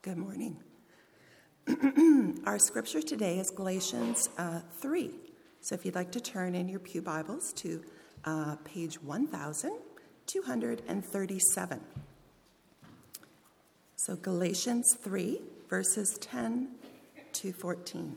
Good morning. Our scripture today is Galatians 3. So if you'd like to turn in your pew Bibles to page 1237. So Galatians 3, verses 10 to 14.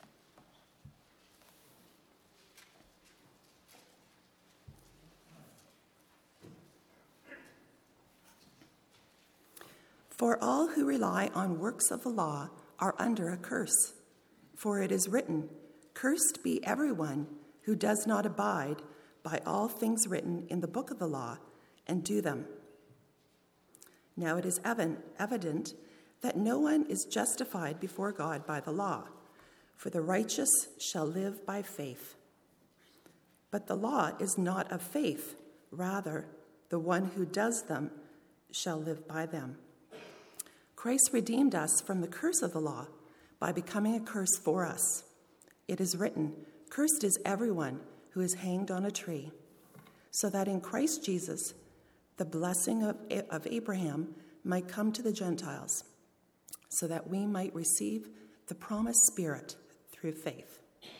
For all who rely on works of the law are under a curse. For it is written, "Cursed be everyone who does not abide by all things written in the book of the law and do them." Now it is evident that no one is justified before God by the law, for the righteous shall live by faith. But the law is not of faith, rather, the one who does them shall live by them. Christ redeemed us from the curse of the law by becoming a curse for us. It is written, "Cursed is everyone who is hanged on a tree," so that in Christ Jesus the blessing of Abraham might come to the Gentiles, so that we might receive the promised Spirit through faith.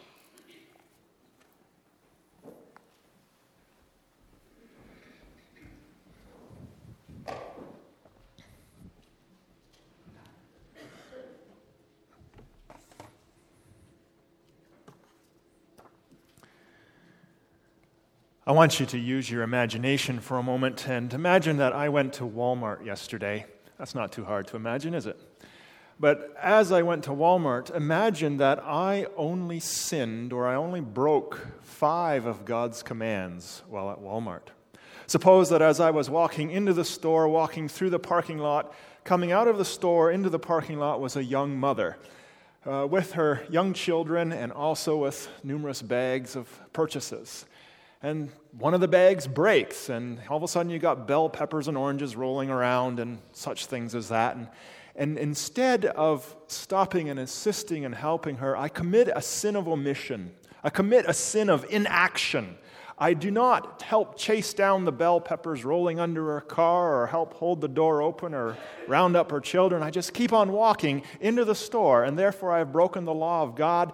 I want you to use your imagination for a moment and imagine that I went to Walmart yesterday. That's not too hard to imagine, is it? But as I went to Walmart, imagine that I only sinned or I only broke 5 of God's commands while at Walmart. Suppose that as I was walking into the store, walking through the parking lot, coming out of the store into the parking lot was a young mother with her young children and also with numerous bags of purchases. And one of the bags breaks, and all of a sudden you got bell peppers and oranges rolling around and such things as that. And instead of stopping and assisting and helping her, I commit a sin of omission. I commit a sin of inaction. I do not help chase down the bell peppers rolling under her car or help hold the door open or round up her children. I just keep on walking into the store, and therefore I have broken the law of God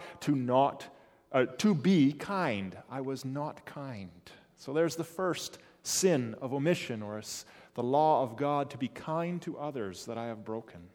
to be kind. I was not kind. So there's the first sin of omission, or the law of God to be kind to others that I have broken.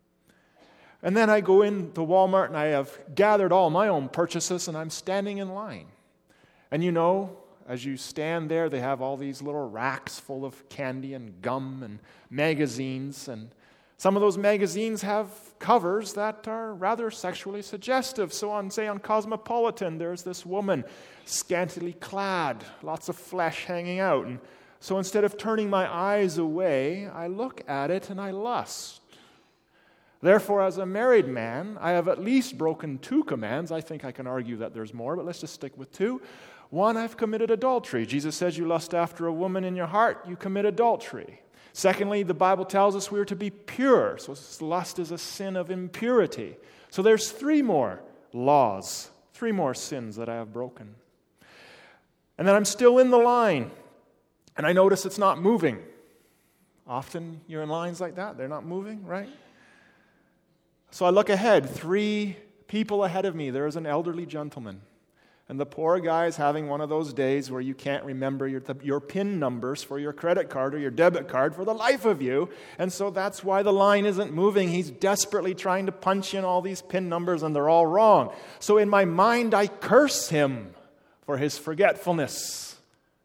And then I go into Walmart and I have gathered all my own purchases and I'm standing in line. And you know, as you stand there, they have all these little racks full of candy and gum and magazines, and some of those magazines have covers that are rather sexually suggestive. So on Cosmopolitan, there's this woman scantily clad, lots of flesh hanging out. And so instead of turning my eyes away, I look at it and I lust. Therefore, as a married man, I have at least broken 2 commands. I think I can argue that there's more, but let's just stick with 2. 1, I've committed adultery. Jesus says you lust after a woman in your heart, you commit adultery. Secondly, the Bible tells us we are to be pure. So lust is a sin of impurity. So there's 3 more laws, 3 more sins that I have broken. And then I'm still in the line, and I notice it's not moving. Often you're in lines like that, they're not moving, right? So I look ahead, 3 people ahead of me. There's an elderly gentleman. And the poor guy is having one of those days where you can't remember your PIN numbers for your credit card or your debit card for the life of you. And so that's why the line isn't moving. He's desperately trying to punch in all these PIN numbers and they're all wrong. So in my mind, I curse him for his forgetfulness.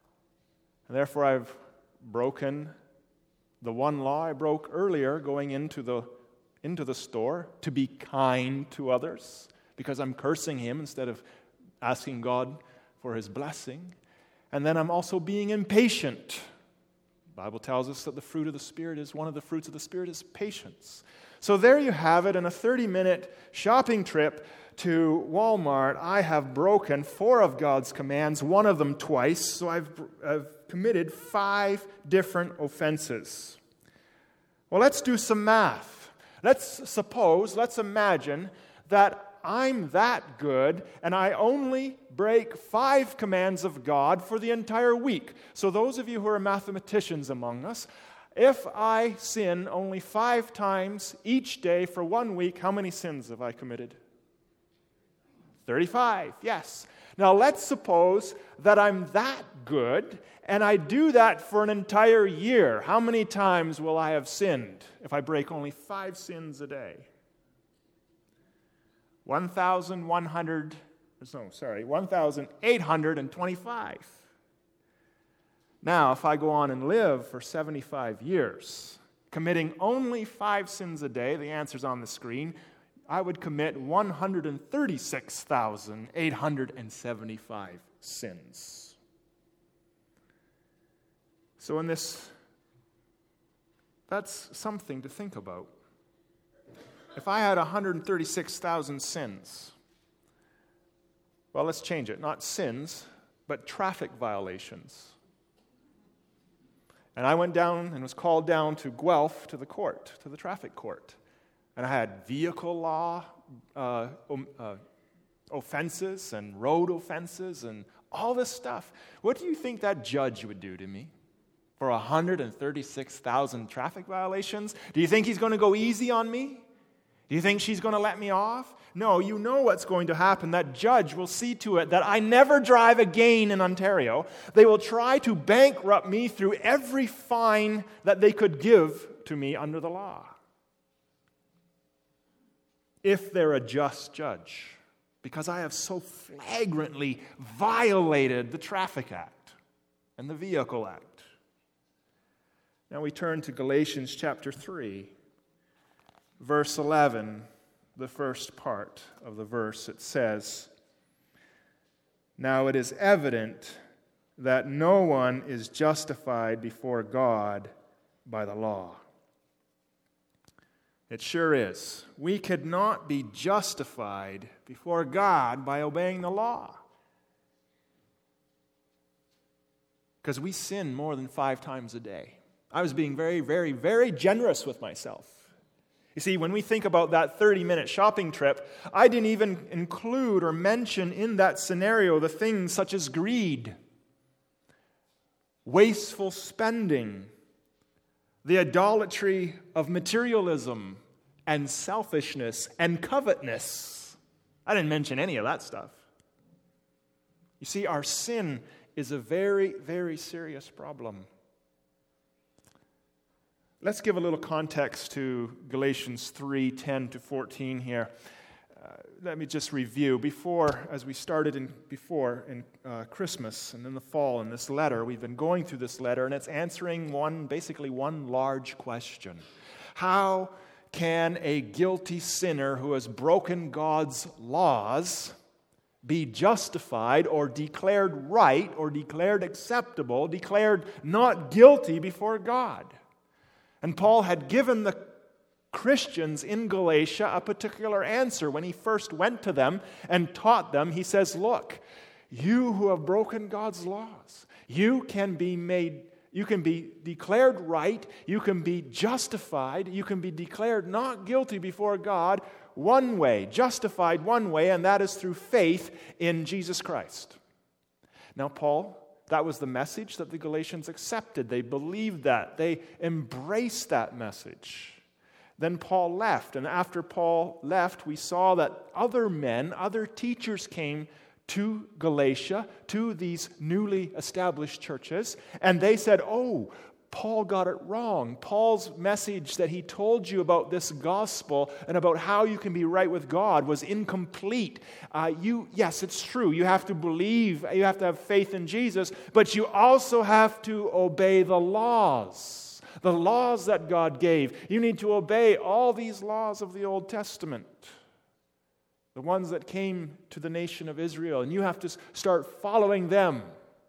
And therefore, I've broken the one law I broke earlier going into the store, to be kind to others, because I'm cursing him instead of asking God for his blessing. And then I'm also being impatient. The Bible tells us that one of the fruits of the Spirit is patience. So there you have it. In a 30-minute shopping trip to Walmart, I have broken 4 of God's commands, 1 of them twice. So I've committed 5 different offenses. Well, let's do some math. Let's imagine that I'm that good, and I only break 5 commands of God for the entire week. So those of you who are mathematicians among us, If I sin only 5 times each day for 1 week, how many sins have I committed? 35, yes. Now let's suppose that I'm that good and I do that for an entire year. How many times will I have sinned if I break only 5 sins a day? 1,825. Now, if I go on and live for 75 years, committing only 5 sins a day, the answer's on the screen, I would commit 136,875 sins. So that's something to think about. If I had 136,000 sins, well, let's change it. Not sins, but traffic violations. And I went down and was called down to Guelph to the court, to the traffic court. And I had vehicle law offenses and road offenses and all this stuff. What do you think that judge would do to me for 136,000 traffic violations? Do you think he's going to go easy on me? Do you think she's going to let me off? No, you know what's going to happen. That judge will see to it that I never drive again in Ontario. They will try to bankrupt me through every fine that they could give to me under the law. If they're a just judge, because I have so flagrantly violated the Traffic Act and the Vehicle Act. Now we turn to Galatians chapter 3. Verse 11, the first part of the verse, it says, "Now it is evident that no one is justified before God by the law." It sure is. We could not be justified before God by obeying the law. Because we sin more than 5 times a day. I was being very, very, very generous with myself. You see, when we think about that 30-minute shopping trip, I didn't even include or mention in that scenario the things such as greed, wasteful spending, the idolatry of materialism and selfishness and covetousness. I didn't mention any of that stuff. You see, our sin is a very, very serious problem. Let's give a little context to Galatians 3:10 to 14 here. Let me just review. As we started in Christmas and in the fall in this letter, we've been going through this letter, and it's answering basically one large question. How can a guilty sinner who has broken God's laws be justified or declared right or declared acceptable, declared not guilty before God? And Paul had given the Christians in Galatia a particular answer when he first went to them and taught them. He says, look, you who have broken God's laws, you can be declared right, you can be justified, you can be declared not guilty before God one way, justified one way, and that is through faith in Jesus Christ. Now, that was the message that the Galatians accepted. They believed that. They embraced that message. Then Paul left, and after Paul left, we saw that other teachers came to Galatia, to these newly established churches, and they said, oh, Paul got it wrong. Paul's message that he told you about this gospel and about how you can be right with God was incomplete. Yes, it's true. You have to believe, you have to have faith in Jesus, but you also have to obey the laws that God gave. You need to obey all these laws of the Old Testament, the ones that came to the nation of Israel, and you have to start following them.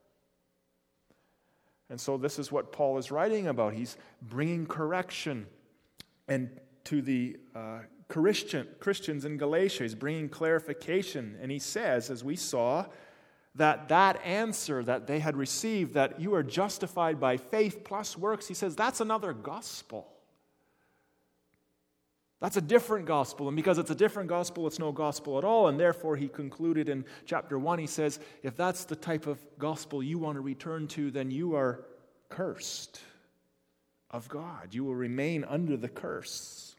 And so this is what Paul is writing about. He's bringing correction and to the Christians in Galatia. He's bringing clarification. And he says, as we saw, that answer that they had received, that you are justified by faith plus works, he says that's another gospel. That's a different gospel, and because it's a different gospel, it's no gospel at all, and therefore he concluded in chapter 1, he says, if that's the type of gospel you want to return to, then you are cursed. of God. You will remain under the curse.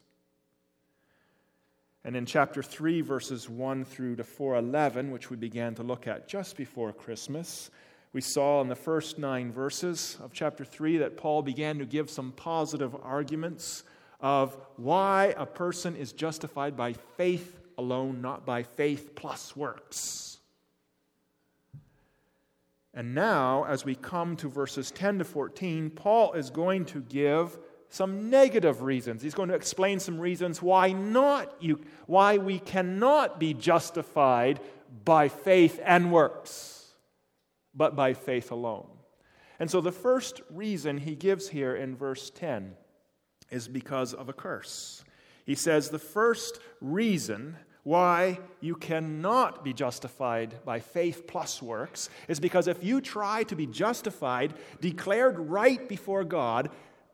And in chapter 3, verses 1 through to 4:11, which we began to look at just before Christmas, we saw in the first 9 verses of chapter 3 that Paul began to give some positive arguments of why a person is justified by faith alone, not by faith plus works. And now, as we come to verses 10 to 14, Paul is going to give some negative reasons. He's going to explain some reasons why we cannot be justified by faith and works, but by faith alone. And so the first reason he gives here in verse 10 is because of a curse. He says the first reason why you cannot be justified by faith plus works is because if you try to be justified, declared right before God,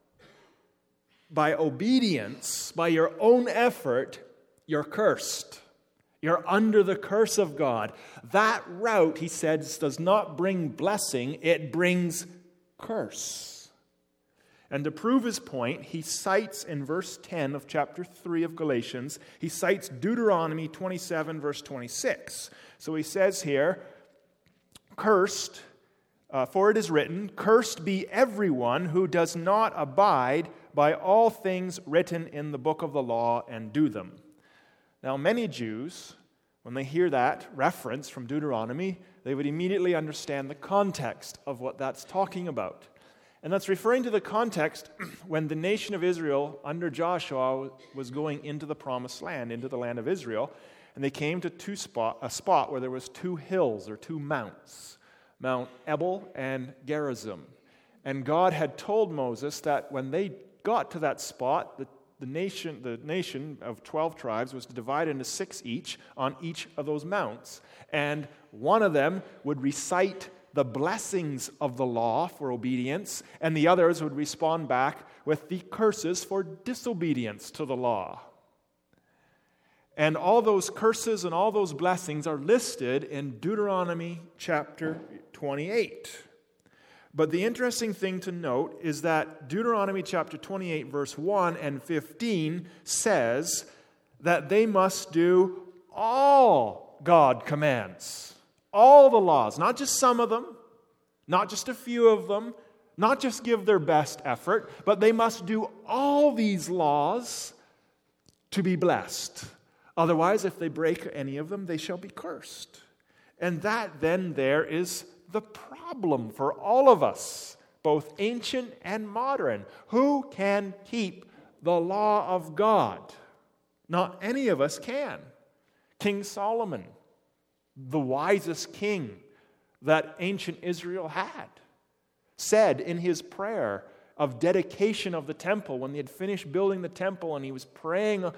by obedience, by your own effort, you're cursed. You're under the curse of God. That route, he says, does not bring blessing, it brings curse. And to prove his point, he cites in verse 10 of chapter 3 of Galatians, he cites Deuteronomy 27, verse 26. So he says here, cursed, for it is written, cursed be everyone who does not abide by all things written in the book of the law and do them. Now, many Jews, when they hear that reference from Deuteronomy, they would immediately understand the context of what that's talking about. And that's referring to the context when the nation of Israel under Joshua was going into the promised land, into the land of Israel, and they came to a spot where there was 2 hills or 2 mounts, Mount Ebal and Gerizim. And God had told Moses that when they got to that spot, the nation of 12 tribes was to divide into 6 each on each of those mounts. And one of them would recite the blessings of the law for obedience, and the others would respond back with the curses for disobedience to the law. And all those curses and all those blessings are listed in Deuteronomy chapter 28. But the interesting thing to note is that Deuteronomy chapter 28, verse 1 and 15 says that they must do all God commands. All the laws, not just some of them, not just a few of them, not just give their best effort, but they must do all these laws to be blessed. Otherwise, if they break any of them, they shall be cursed. And that then there is the problem for all of us, both ancient and modern. Who can keep the law of God? Not any of us can. King Solomon, the wisest king that ancient Israel had, said in his prayer of dedication of the temple, when they had finished building the temple and he was praying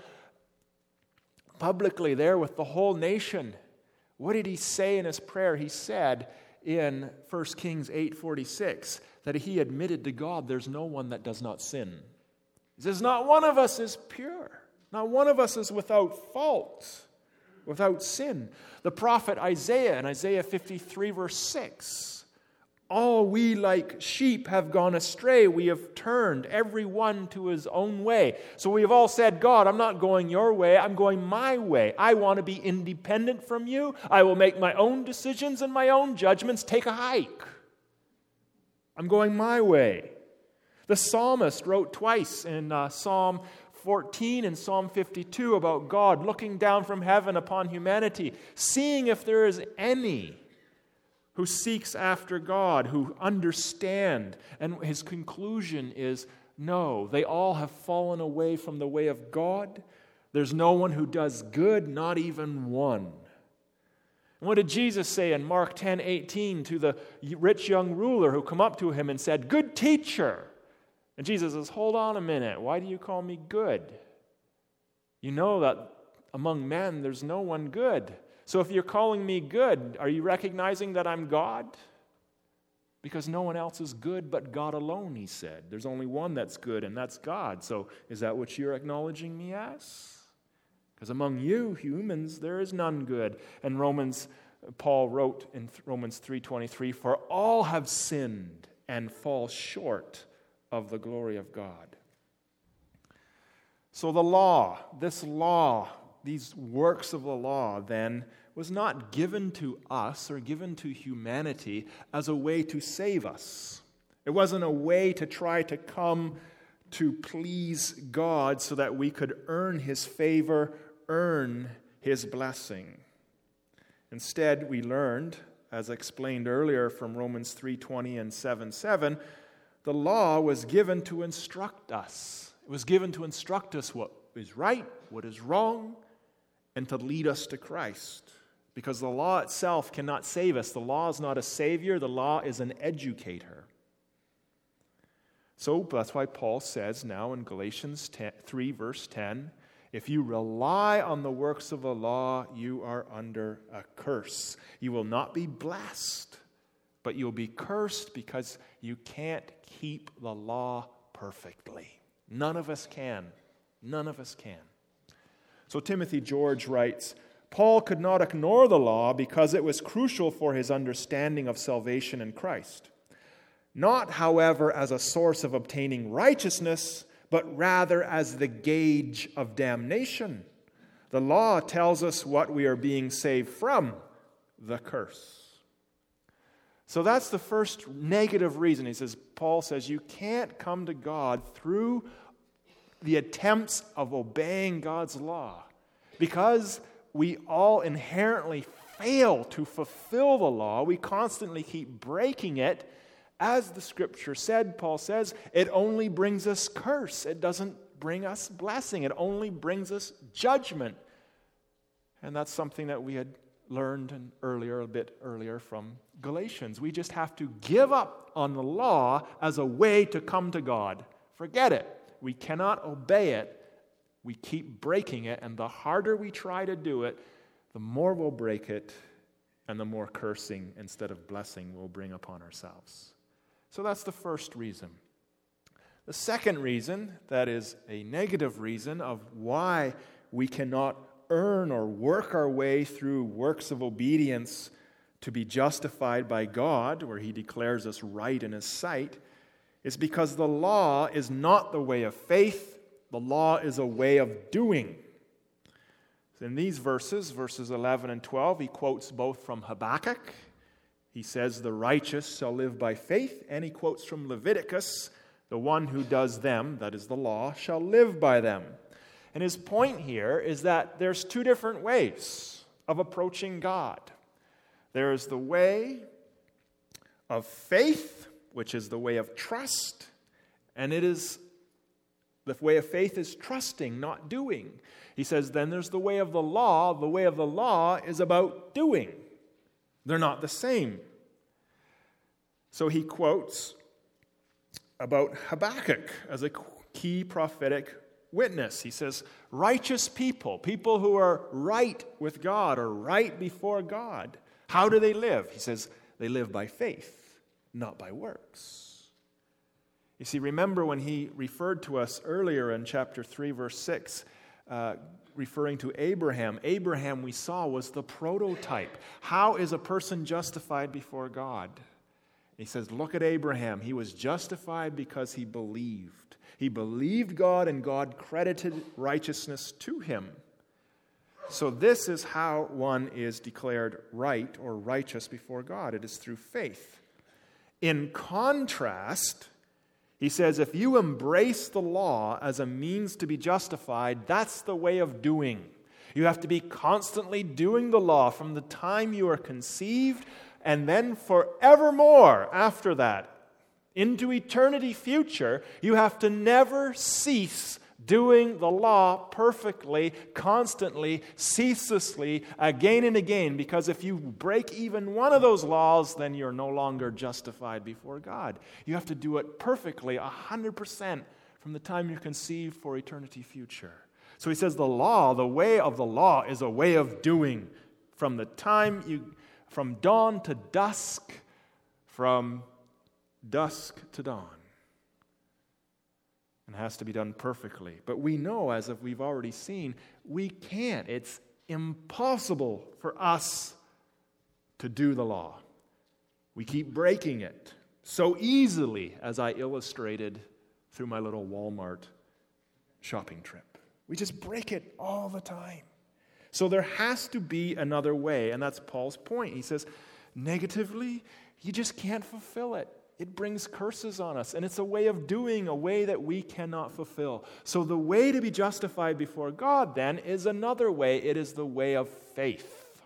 publicly there with the whole nation, what did he say in his prayer? He said in 1 Kings 8:46 that he admitted to God there's no one that does not sin. He says not one of us is pure. Not one of us is without fault, without sin. The prophet Isaiah in Isaiah 53 verse 6, all we like sheep have gone astray. We have turned every one to his own way. So we have all said, God, I'm not going your way. I'm going my way. I want to be independent from you. I will make my own decisions and my own judgments. Take a hike. I'm going my way. The psalmist wrote twice in Psalm 14 and Psalm 52 about God looking down from heaven upon humanity, seeing if there is any who seeks after God, who understand. And his conclusion is, no, they all have fallen away from the way of God. There's no one who does good, not even one. And what did Jesus say in Mark 10:18 to the rich young ruler who come up to him and said, good teacher? And Jesus says, hold on a minute, why do you call me good? You know that among men there's no one good. So if you're calling me good, are you recognizing that I'm God? Because no one else is good but God alone, he said. There's only one that's good, and that's God. So is that what you're acknowledging me as? Because among you humans, there is none good. And Paul wrote in Romans 3:23, for all have sinned and fall short of the glory of God. So the law, these works of the law then, was not given to us or given to humanity as a way to save us. It wasn't a way to try to come to please God so that we could earn His favor, earn His blessing. Instead, we learned, as explained earlier from Romans 3:20 and 7:7, the law was given to instruct us. It was given to instruct us what is right, what is wrong, and to lead us to Christ. Because the law itself cannot save us. The law is not a savior. The law is an educator. So that's why Paul says now in Galatians 3, verse 10, if you rely on the works of the law, you are under a curse. You will not be blessed, but you'll be cursed because you can't keep the law perfectly. None of us can. None of us can. So Timothy George writes, Paul could not ignore the law because it was crucial for his understanding of salvation in Christ. Not, however, as a source of obtaining righteousness, but rather as the gauge of damnation. The law tells us what we are being saved from, the curse. So that's the first negative reason. Paul says you can't come to God through the attempts of obeying God's law, because we all inherently fail to fulfill the law. We constantly keep breaking it. As the Scripture said, Paul says, it only brings us curse. It doesn't bring us blessing. It only brings us judgment. And that's something that we had learned a bit earlier from Galatians. We just have to give up on the law as a way to come to God. Forget it. We cannot obey it. We keep breaking it, and the harder we try to do it, the more we'll break it, and the more cursing instead of blessing we'll bring upon ourselves. So that's the first reason. The second reason, that is a negative reason of why we cannot earn or work our way through works of obedience to be justified by God, where He declares us right in His sight, is because the law is not the way of faith. The law is a way of doing. In these verses 11 and 12, he quotes both from Habakkuk. He says, the righteous shall live by faith. And he quotes from Leviticus, the one who does them, that is the law, shall live by them. And his point here is that there's two different ways of approaching God. There is the way of faith, which is the way of trust, and the way of faith is trusting, not doing. He says, then there's the way of the law. The way of the law is about doing. They're not the same. So he quotes about Habakkuk as a key prophetic witness. He says, righteous people who are right with God or right before God, how do they live? He says, they live by faith, not by works. You see, remember when he referred to us earlier in chapter 3, verse 6, referring to Abraham. Abraham, we saw, was the prototype. How is a person justified before God? He says, look at Abraham. He was justified because he believed. He believed God, and God credited righteousness to him. So this is how one is declared right or righteous before God. It is through faith. In contrast, he says, if you embrace the law as a means to be justified, that's the way of doing. You have to be constantly doing the law from the time you are conceived and then forevermore after that. Into eternity future, you have to never cease doing the law perfectly, constantly, ceaselessly, again and again, because if you break even one of those laws, then you're no longer justified before God. You have to do it perfectly, 100% from the time you're conceived for eternity future. So he says the way of the law is a way of doing from dawn to dusk, from dusk to dawn. And has to be done perfectly. But we know, as if we've already seen, we can't. It's impossible for us to do the law. We keep breaking it so easily, as I illustrated through my little Walmart shopping trip. We just break it all the time. So there has to be another way, and that's Paul's point. He says, negatively, you just can't fulfill it. It brings curses on us, and it's a way of doing, a way that we cannot fulfill. So the way to be justified before God, then, is another way. It is the way of faith.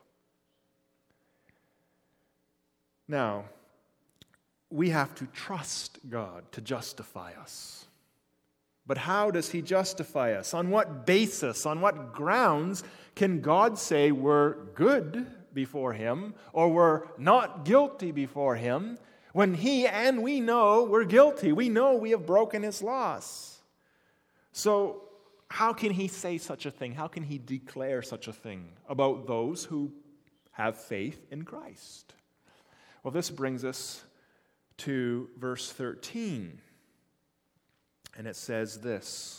Now, we have to trust God to justify us. But how does He justify us? On what basis, on what grounds can God say we're good before Him or we're not guilty before Him when He and we know we're guilty? We know we have broken His laws. So how can He say such a thing? How can He declare such a thing about those who have faith in Christ? Well, this brings us to verse 13. And it says this: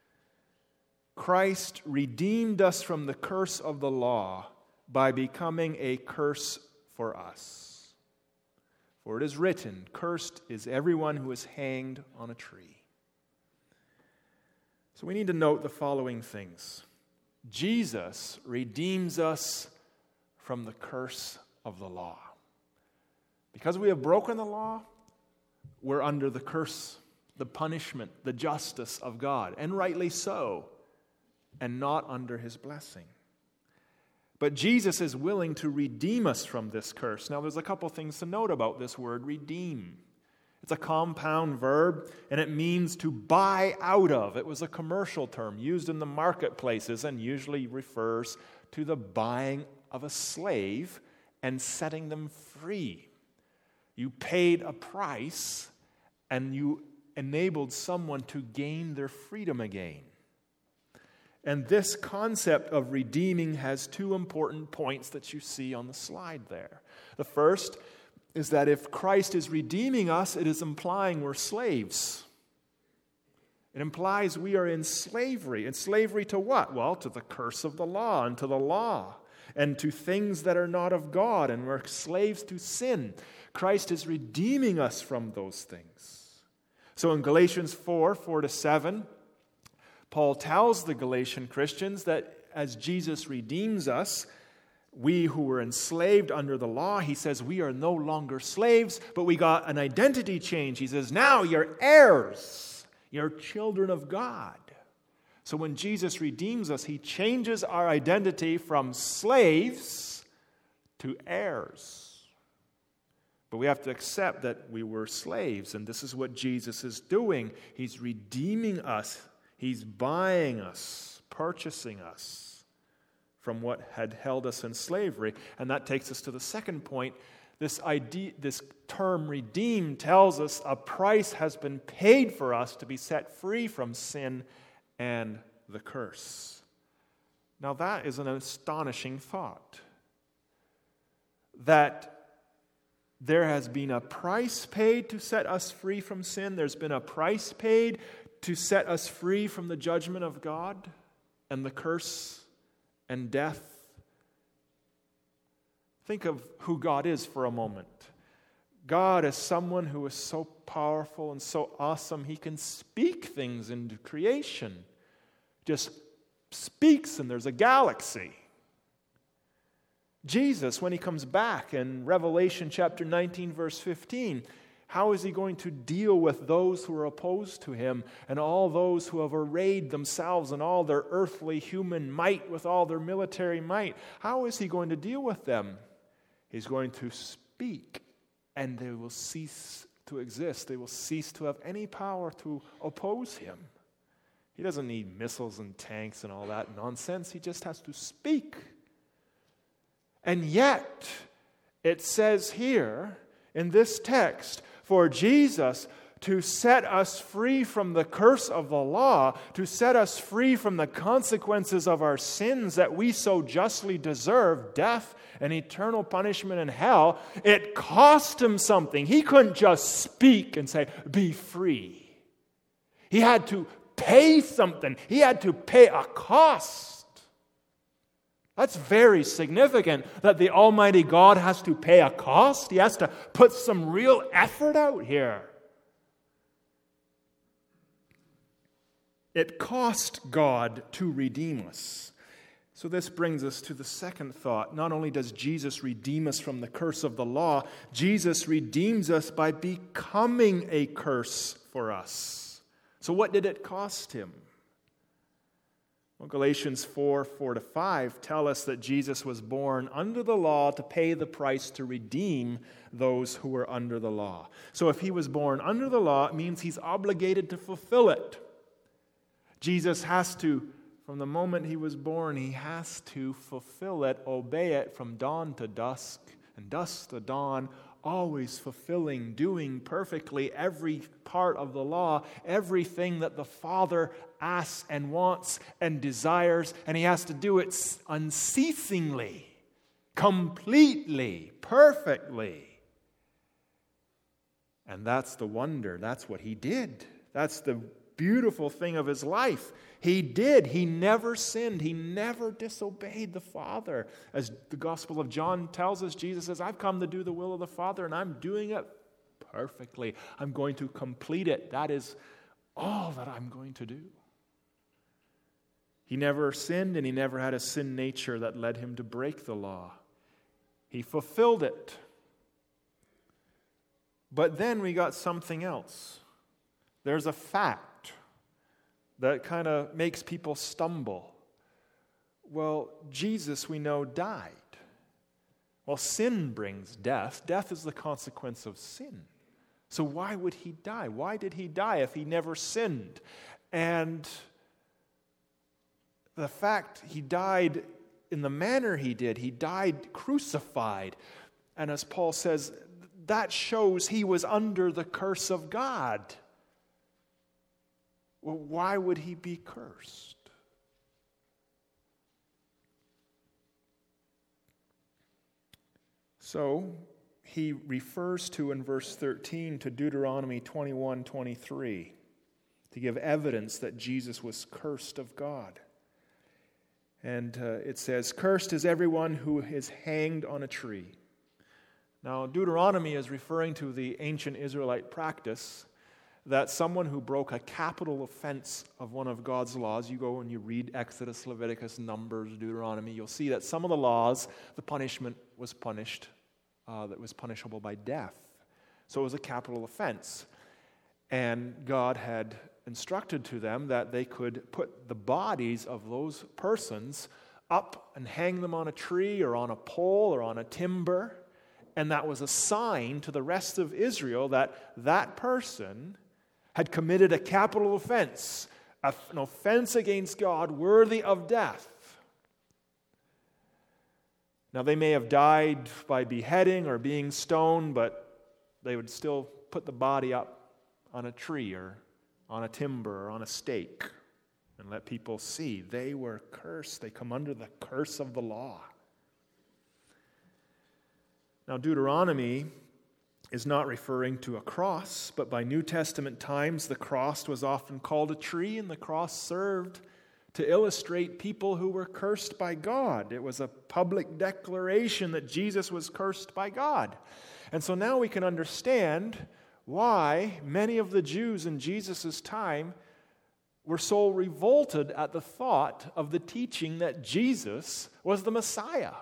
Christ redeemed us from the curse of the law by becoming a curse for us. For it is written, cursed is everyone who is hanged on a tree. So we need to note the following things. Jesus redeems us from the curse of the law. Because we have broken the law, we're under the curse, the punishment, the justice of God, and rightly so, and not under His blessing. But Jesus is willing to redeem us from this curse. Now, there's a couple things to note about this word, redeem. It's a compound verb, and it means to buy out of. It was a commercial term used in the marketplaces and usually refers to the buying of a slave and setting them free. You paid a price, and you enabled someone to gain their freedom again. And this concept of redeeming has two important points that you see on the slide there. The first is that if Christ is redeeming us, it is implying we're slaves. It implies we are in slavery. In slavery to what? Well, to the curse of the law and to the law and to things that are not of God, and we're slaves to sin. Christ is redeeming us from those things. So in Galatians 4:4-7, Paul tells the Galatian Christians that as Jesus redeems us, we who were enslaved under the law, he says we are no longer slaves, but we got an identity change. He says, now you're heirs. You're children of God. So when Jesus redeems us, He changes our identity from slaves to heirs. But we have to accept that we were slaves, and this is what Jesus is doing. He's redeeming us. He's buying us, purchasing us from what had held us in slavery. And that takes us to the second point. This term redeem tells us a price has been paid for us to be set free from sin and the curse. Now that is an astonishing thought. That there has been a price paid to set us free from sin. There's been a price paid to set us free from the judgment of God and the curse and death. Think of who God is for a moment. God is someone who is so powerful and so awesome, He can speak things into creation. Just speaks and there's a galaxy. Jesus, when He comes back in Revelation chapter 19, verse 15, how is He going to deal with those who are opposed to Him and all those who have arrayed themselves in all their earthly human might with all their military might? How is He going to deal with them? He's going to speak, and they will cease to exist. They will cease to have any power to oppose Him. He doesn't need missiles and tanks and all that nonsense. He just has to speak. And yet, it says here in this text, for Jesus to set us free from the curse of the law, to set us free from the consequences of our sins that we so justly deserve, death and eternal punishment in hell, it cost Him something. He couldn't just speak and say, be free. He had to pay something. He had to pay a cost. That's very significant that the Almighty God has to pay a cost. He has to put some real effort out here. It cost God to redeem us. So this brings us to the second thought. Not only does Jesus redeem us from the curse of the law, Jesus redeems us by becoming a curse for us. So what did it cost him? Well, Galatians 4:4-5 tell us that Jesus was born under the law to pay the price to redeem those who were under the law. So if he was born under the law, it means he's obligated to fulfill it. Jesus has to, from the moment he was born, he has to fulfill it, obey it from dawn to dusk and dusk to dawn, always fulfilling, doing perfectly every part of the law, everything that the Father asks and wants and desires, and he has to do it unceasingly, completely, perfectly. And that's the wonder. That's what he did. That's the beautiful thing of his life. He did. He never sinned. He never disobeyed the Father. As the Gospel of John tells us, Jesus says, I've come to do the will of the Father, and I'm doing it perfectly. I'm going to complete it. That is all that I'm going to do. He never sinned, and he never had a sin nature that led him to break the law. He fulfilled it. But then we got something else. There's a fact that kind of makes people stumble. Well, Jesus, we know, died. Well, sin brings death. Death is the consequence of sin. So why would he die? Why did he die if he never sinned? And the fact he died in the manner he did, he died crucified. And as Paul says, that shows he was under the curse of God. Well, why would he be cursed? So, he refers to in verse 13 to Deuteronomy 21:23 to give evidence that Jesus was cursed of God. And it says, "Cursed is everyone who is hanged on a tree." Now, Deuteronomy is referring to the ancient Israelite practice that someone who broke a capital offense of one of God's laws, you go and you read Exodus, Leviticus, Numbers, Deuteronomy, you'll see that some of the laws, the punishment was that was punishable by death. So it was a capital offense. And God had instructed to them that they could put the bodies of those persons up and hang them on a tree or on a pole or on a timber. And that was a sign to the rest of Israel that that person had committed a capital offense, an offense against God worthy of death. Now, they may have died by beheading or being stoned, but they would still put the body up on a tree or on a timber or on a stake and let people see they were cursed. They come under the curse of the law. Now, Deuteronomy is not referring to a cross, but by New Testament times, the cross was often called a tree, and the cross served to illustrate people who were cursed by God. It was a public declaration that Jesus was cursed by God. And so now we can understand why many of the Jews in Jesus' time were so revolted at the thought of the teaching that Jesus was the Messiah.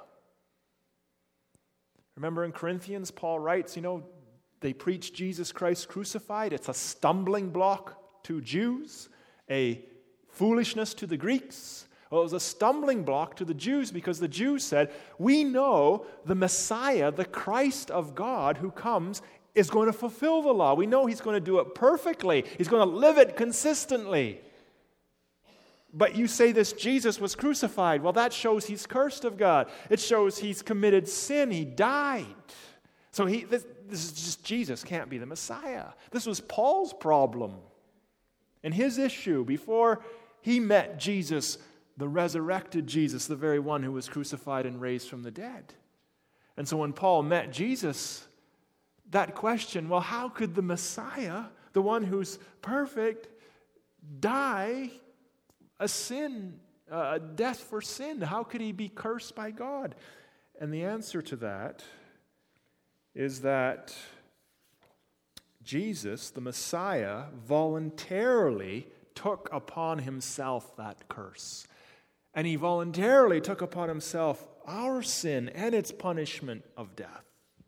Remember in Corinthians, Paul writes, they preach Jesus Christ crucified. It's a stumbling block to Jews, a foolishness to the Greeks. Well, it was a stumbling block to the Jews because the Jews said, we know the Messiah, the Christ of God who comes, is going to fulfill the law. We know he's going to do it perfectly. He's going to live it consistently. But you say this Jesus was crucified. Well, that shows he's cursed of God. It shows he's committed sin. He died. So this is just Jesus can't be the Messiah. This was Paul's problem and his issue before he met Jesus, the resurrected Jesus, the very one who was crucified and raised from the dead. And so when Paul met Jesus, that question, well, how could the Messiah, the one who's perfect, die a death for sin? How could he be cursed by God? And the answer to that is that Jesus, the Messiah, voluntarily took upon himself that curse. And he voluntarily took upon himself our sin and its punishment of death.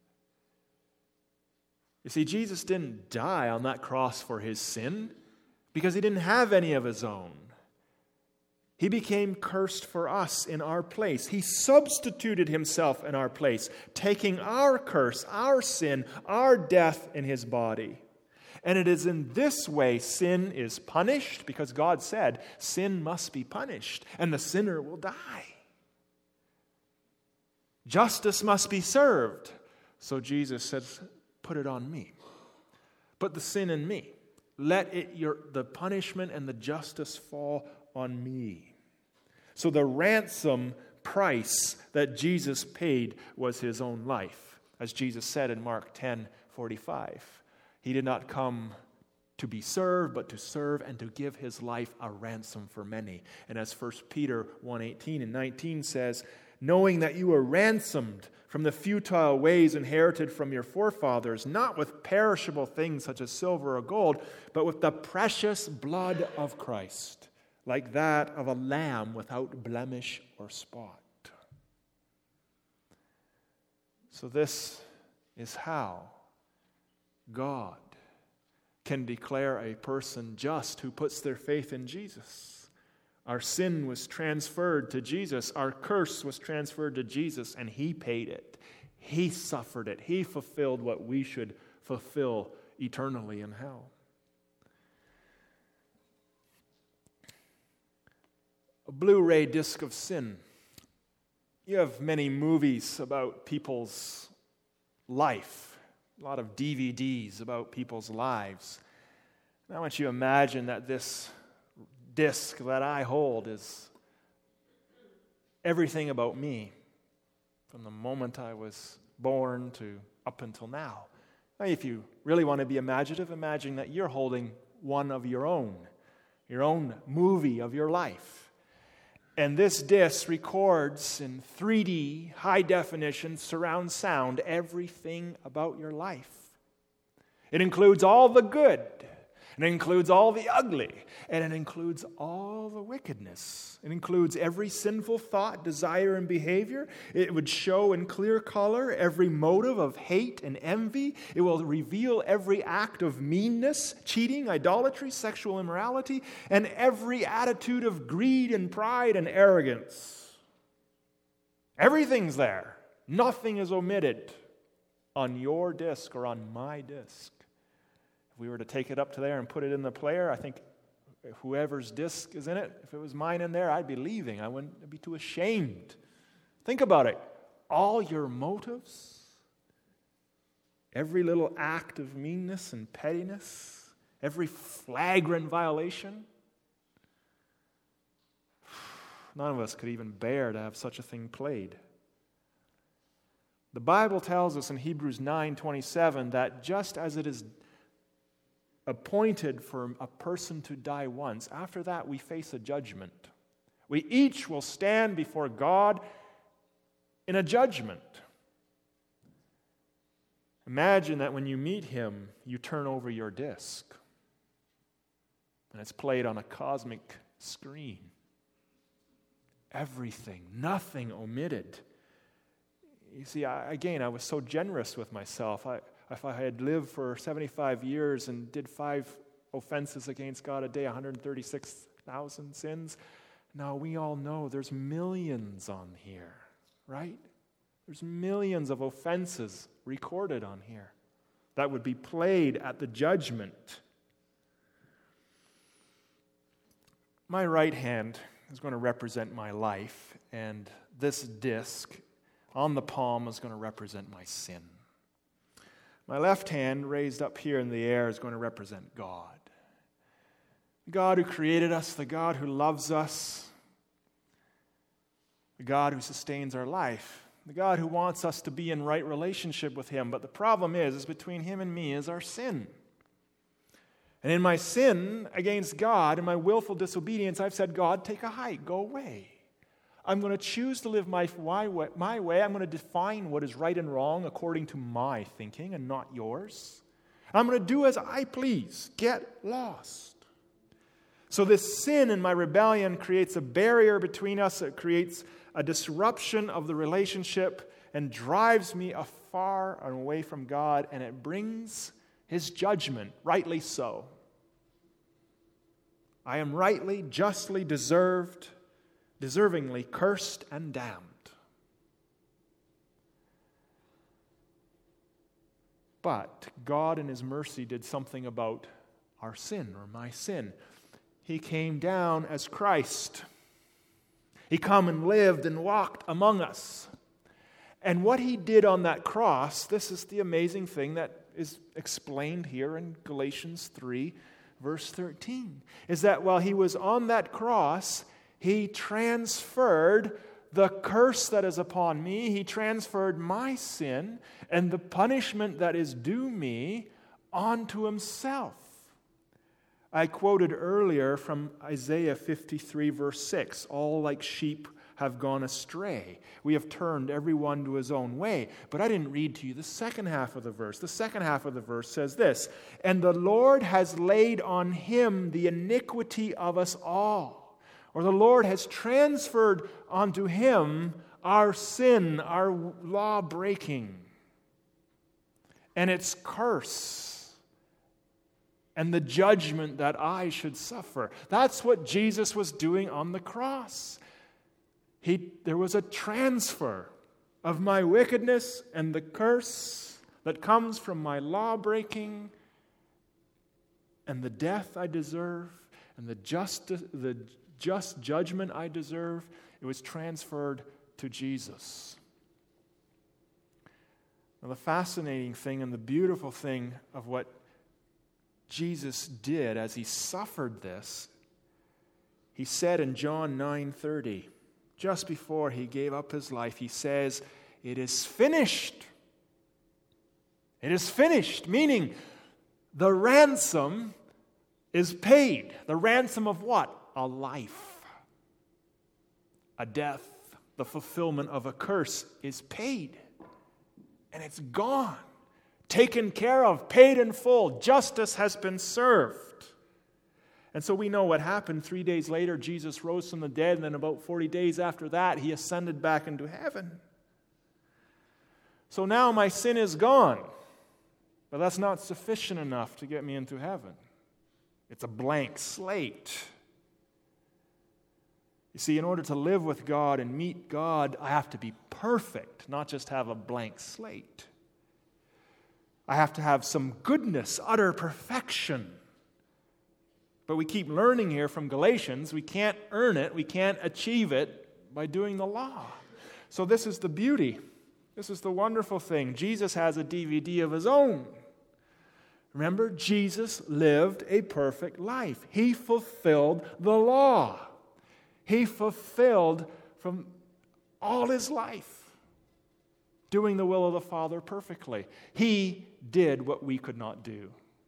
You see, Jesus didn't die on that cross for his sin because he didn't have any of his own. He became cursed for us in our place. He substituted himself in our place, taking our curse, our sin, our death in his body. And it is in this way sin is punished, because God said sin must be punished and the sinner will die. Justice must be served. So Jesus says, put it on me. Put the sin in me. Let the punishment and the justice fall on me. So the ransom price that Jesus paid was his own life. As Jesus said in Mark 10:45, he did not come to be served, but to serve and to give his life a ransom for many. And as 1 Peter 1:18 and 19 says, knowing that you were ransomed from the futile ways inherited from your forefathers, not with perishable things such as silver or gold, but with the precious blood of Christ, like that of a lamb without blemish or spot. So this is how God can declare a person just who puts their faith in Jesus. Our sin was transferred to Jesus. Our curse was transferred to Jesus, and he paid it. He suffered it. He fulfilled what we should fulfill eternally in hell. A Blu-ray disc of sin. You have many movies about people's life, a lot of DVDs about people's lives. And I want you to imagine that this disc that I hold is everything about me, from the moment I was born to up until now. Now, if you really want to be imaginative, imagine that you're holding one of your own movie of your life. And this disc records in 3D, high definition, surround sound, everything about your life. It includes all the good, and it includes all the ugly, and it includes all the wickedness. It includes every sinful thought, desire, and behavior. It would show in clear color every motive of hate and envy. It will reveal every act of meanness, cheating, idolatry, sexual immorality, and every attitude of greed and pride and arrogance. Everything's there. Nothing is omitted on your disc or on my disc. If we were to take it up to there and put it in the player, I think whoever's disc is in it, if it was mine in there, I'd be leaving. I wouldn't be too ashamed. Think about it. All your motives, every little act of meanness and pettiness, every flagrant violation. None of us could even bear to have such a thing played. The Bible tells us in Hebrews 9:27 that just as it is appointed for a person to die once, after that we face a judgment. We each will stand before God in a judgment. Imagine that when you meet him, you turn over your disc, and it's played on a cosmic screen. Everything, nothing omitted. You see, I was so generous with myself. If I had lived for 75 years and did 5 offenses against God a day, 136,000 sins, now we all know there's millions on here, right? There's millions of offenses recorded on here that would be played at the judgment. My right hand is going to represent my life, and this disc on the palm is going to represent my sin. My left hand, raised up here in the air, is going to represent God. The God who created us, the God who loves us, the God who sustains our life, the God who wants us to be in right relationship with him. But the problem is between him and me is our sin. And in my sin against God, in my willful disobedience, I've said, God, take a hike, go away. I'm going to choose to live my way. I'm going to define what is right and wrong according to my thinking and not yours. I'm going to do as I please. Get lost. So this sin and my rebellion creates a barrier between us. It creates a disruption of the relationship and drives me afar and away from God, and it brings His judgment, rightly so. I am rightly, justly deservingly cursed and damned. But God in His mercy did something about our sin, or my sin. He came down as Christ. He come and lived and walked among us. And what He did on that cross, this is the amazing thing that is explained here in Galatians 3, verse 13, is that while He was on that cross, He transferred the curse that is upon me. He transferred my sin and the punishment that is due me onto Himself. I quoted earlier from Isaiah 53, verse 6, all like sheep have gone astray. We have turned everyone to his own way. But I didn't read to you the second half of the verse. The second half of the verse says this, and the Lord has laid on Him the iniquity of us all. Or the Lord has transferred onto Him our sin, our law breaking, and its curse, and the judgment that I should suffer. That's what Jesus was doing on the cross. There was a transfer of my wickedness and the curse that comes from my law breaking and the death I deserve and the just judgment I deserve. It was transferred to Jesus. Now, the fascinating thing and the beautiful thing of what Jesus did as He suffered this, He said in John 9:30, just before He gave up His life, He says, "It is finished." It is finished, meaning the ransom is paid. The ransom of what? A life. A death. The fulfillment of a curse is paid. And it's gone. Taken care of, paid in full. Justice has been served. And so we know what happened. 3 days later, Jesus rose from the dead, and then about 40 days after that, He ascended back into heaven. So now my sin is gone. But that's not sufficient enough to get me into heaven. It's a blank slate. You see, in order to live with God and meet God, I have to be perfect, not just have a blank slate. I have to have some goodness, utter perfection. But we keep learning here from Galatians, we can't earn it, we can't achieve it by doing the law. So this is the beauty. This is the wonderful thing. Jesus has a DVD of His own. Remember, Jesus lived a perfect life. He fulfilled the law. He fulfilled from all His life, doing the will of the Father perfectly. He did what we could not do.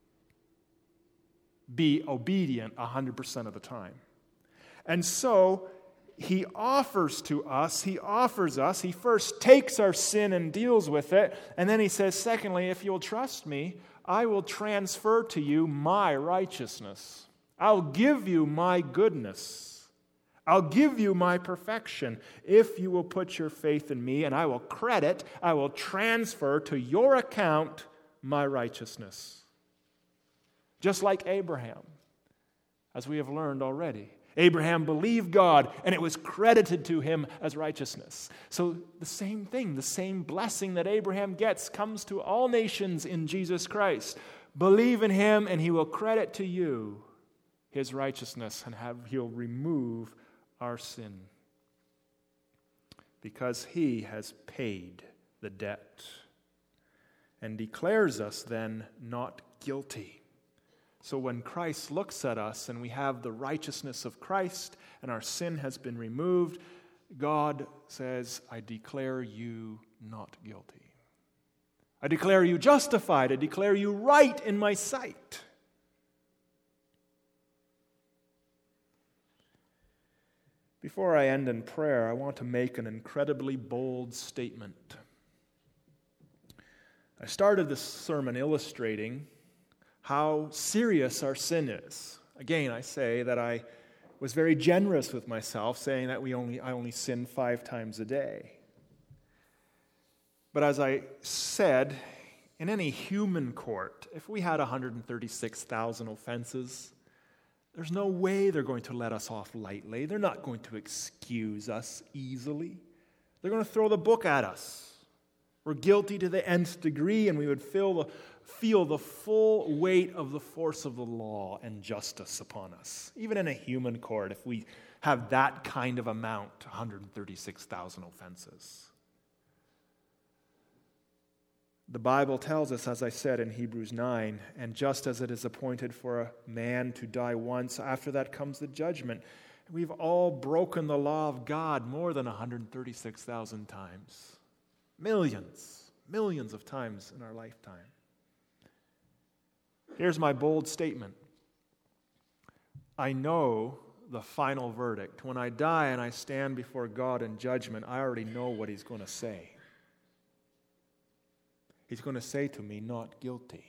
Be obedient 100% of the time. And so He offers us, He first takes our sin and deals with it, and then He says, secondly, if you'll trust me, I will transfer to you my righteousness. I'll give you my goodness. I'll give you my perfection if you will put your faith in me, and I will transfer to your account my righteousness. Just like Abraham, as we have learned already. Abraham believed God, and it was credited to him as righteousness. So the same thing, the same blessing that Abraham gets comes to all nations in Jesus Christ. Believe in Him, and He will credit to you His righteousness, and He'll remove our sin. Because He has paid the debt and declares us then not guilty. So when Christ looks at us and we have the righteousness of Christ and our sin has been removed, God says, I declare you not guilty. I declare you justified. I declare you right in my sight. Before I end in prayer, I want to make an incredibly bold statement. I started this sermon illustrating how serious our sin is. Again, I say that I was very generous with myself, saying that I only sin 5 times a day. But as I said, in any human court, if we had 136,000 offenses, there's no way they're going to let us off lightly. They're not going to excuse us easily. They're going to throw the book at us. We're guilty to the nth degree, and we would feel the full weight of the force of the law and justice upon us. Even in a human court, if we have that kind of amount, 136,000 offenses. The Bible tells us, as I said in Hebrews 9, and just as it is appointed for a man to die once, after that comes the judgment. We've all broken the law of God more than 136,000 times. Millions of times in our lifetime. Here's my bold statement. I know the final verdict. When I die and I stand before God in judgment, I already know what He's going to say. He's going to say to me, not guilty.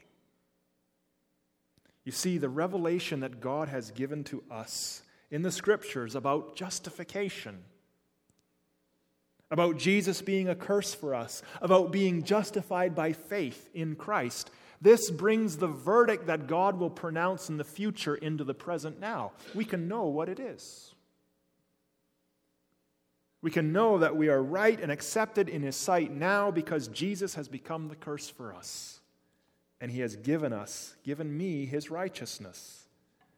You see, the revelation that God has given to us in the Scriptures about justification, about Jesus being a curse for us, about being justified by faith in Christ, this brings the verdict that God will pronounce in the future into the present now. We can know what it is. We can know that we are right and accepted in His sight now because Jesus has become the curse for us. And He has given me His righteousness.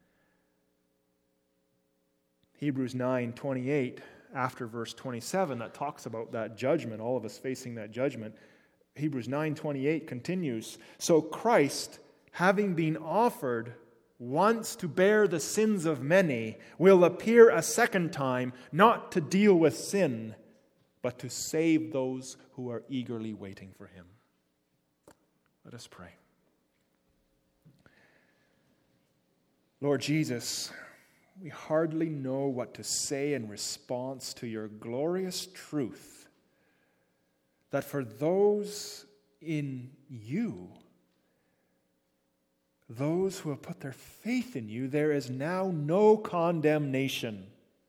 Hebrews 9:28, after verse 27, that talks about that judgment, all of us facing that judgment. Hebrews 9:28 continues, so Christ, having been offered once to bear the sins of many, will appear a second time, not to deal with sin, but to save those who are eagerly waiting for Him. Let us pray. Lord Jesus, we hardly know what to say in response to your glorious truth that for those in you, those who have put their faith in you, there is now no condemnation.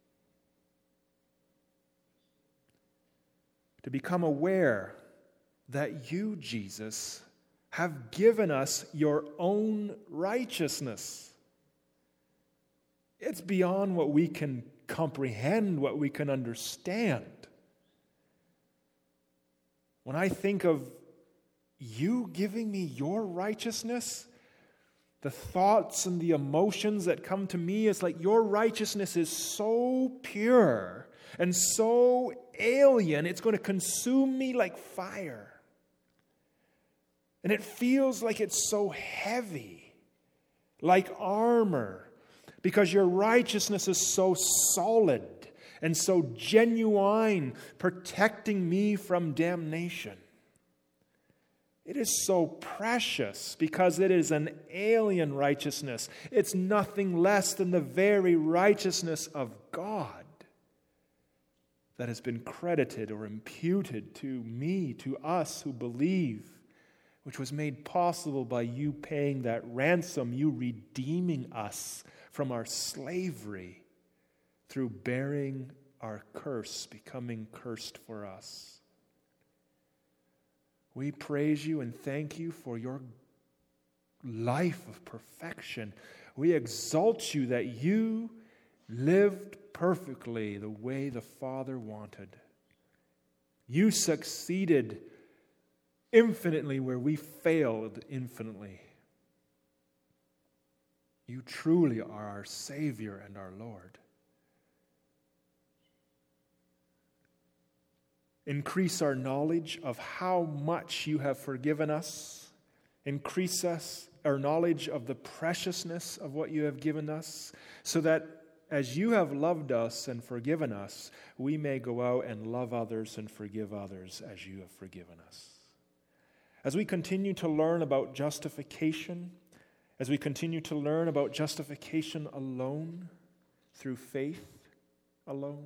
To become aware that you, Jesus, have given us your own righteousness. It's beyond what we can comprehend, what we can understand. When I think of you giving me your righteousness, the thoughts and the emotions that come to me is like your righteousness is so pure and so alien, it's going to consume me like fire. And it feels like it's so heavy, like armor, because your righteousness is so solid and so genuine, protecting me from damnation. It is so precious because it is an alien righteousness. It's nothing less than the very righteousness of God that has been credited or imputed to me, to us who believe, which was made possible by you paying that ransom, you redeeming us from our slavery through bearing our curse, becoming cursed for us. We praise you and thank you for your life of perfection. We exalt you that you lived perfectly the way the Father wanted. You succeeded infinitely where we failed infinitely. You truly are our Savior and our Lord. Increase our knowledge of how much you have forgiven us. Increase our knowledge of the preciousness of what you have given us, so that as you have loved us and forgiven us, we may go out and love others and forgive others as you have forgiven us. As we continue to learn about justification, as we continue to learn about justification alone, through faith alone,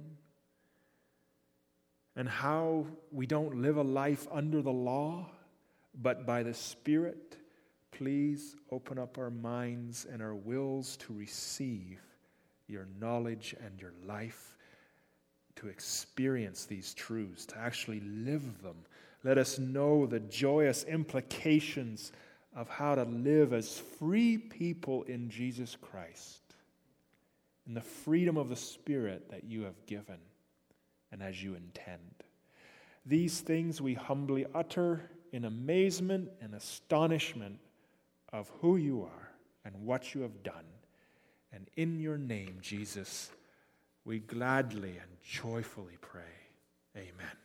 and how we don't live a life under the law, but by the Spirit, please open up our minds and our wills to receive your knowledge and your life, to experience these truths, to actually live them. Let us know the joyous implications of how to live as free people in Jesus Christ, in the freedom of the Spirit that you have given and as you intend. These things we humbly utter in amazement and astonishment of who you are and what you have done. And in your name, Jesus, we gladly and joyfully pray. Amen.